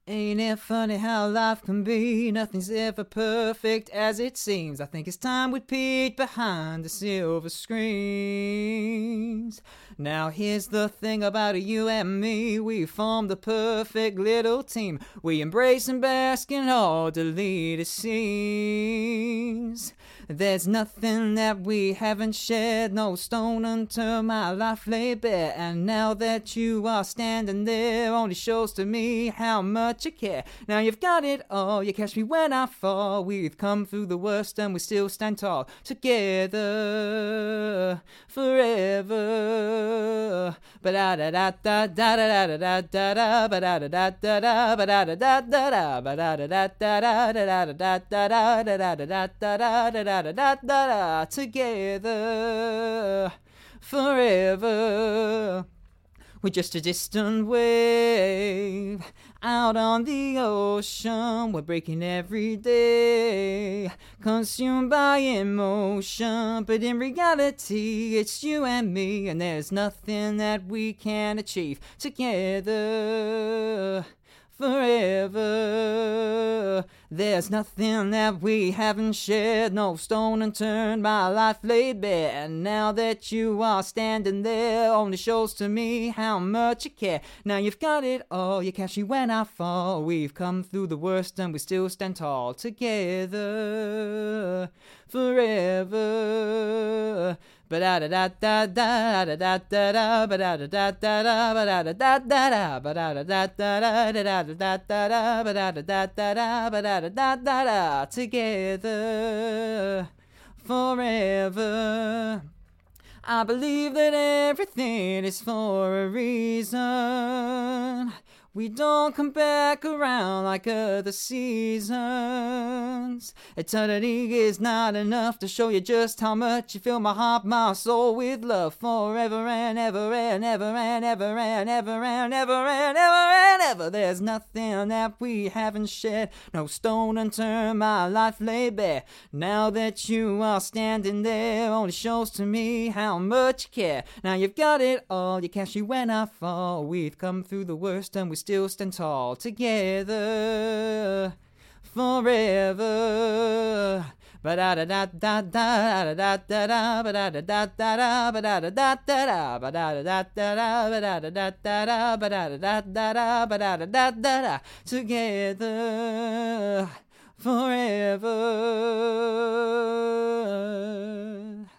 Ain't it funny how life can be? Nothing's ever perfect as it seems. I think it's time we peek behind the silver screens. Now here's the thing about you and me. We form the perfect little team. We embrace and bask in all deleted scenes. There's nothing that we haven't shared, no stone unturned, my life laid bare. And now that you are standing there, only shows to me how much you care. Now you've got it all, you catch me when I fall. We've come through the worst and we still stand tall, together forever. Ba da da da da da da da da da ba da da da da ba da da da da ba da da da da da da da da da da da da da, together forever. We're just a distant wave out on the ocean. We're breaking every day, consumed by emotion. But in reality, it's you and me, and there's nothing that we can't achieve together forever. There's nothing that we haven't shared, no stone unturned, my life laid bare. And now that you are standing there, only shows to me how much you care. Now you've got it all, you catch me when I fall. We've come through the worst and we still stand tall, together forever. Ba da da da da da da da da ba da da da da da ba da da da da ba da da da da da da da da ba da da da da ba da da da da, together forever. I believe that everything is for a reason. We don't come back around like other seasons. Eternity is not enough to show you just how much you fill my heart, my soul with love. Forever and ever and ever and ever and ever and ever and ever and ever. There's nothing that we haven't shared, no stone unturned, my life laid bare. Now that you are standing there, only shows to me how much you care. Now you've got it all, you catch me when I fall. We've come through the worst and we still stand tall, together forever. Ba da da da da da da da da ba da da da da ba da da da da ba da da da da ba da da da da ba da da da da ba da da da da, together forever.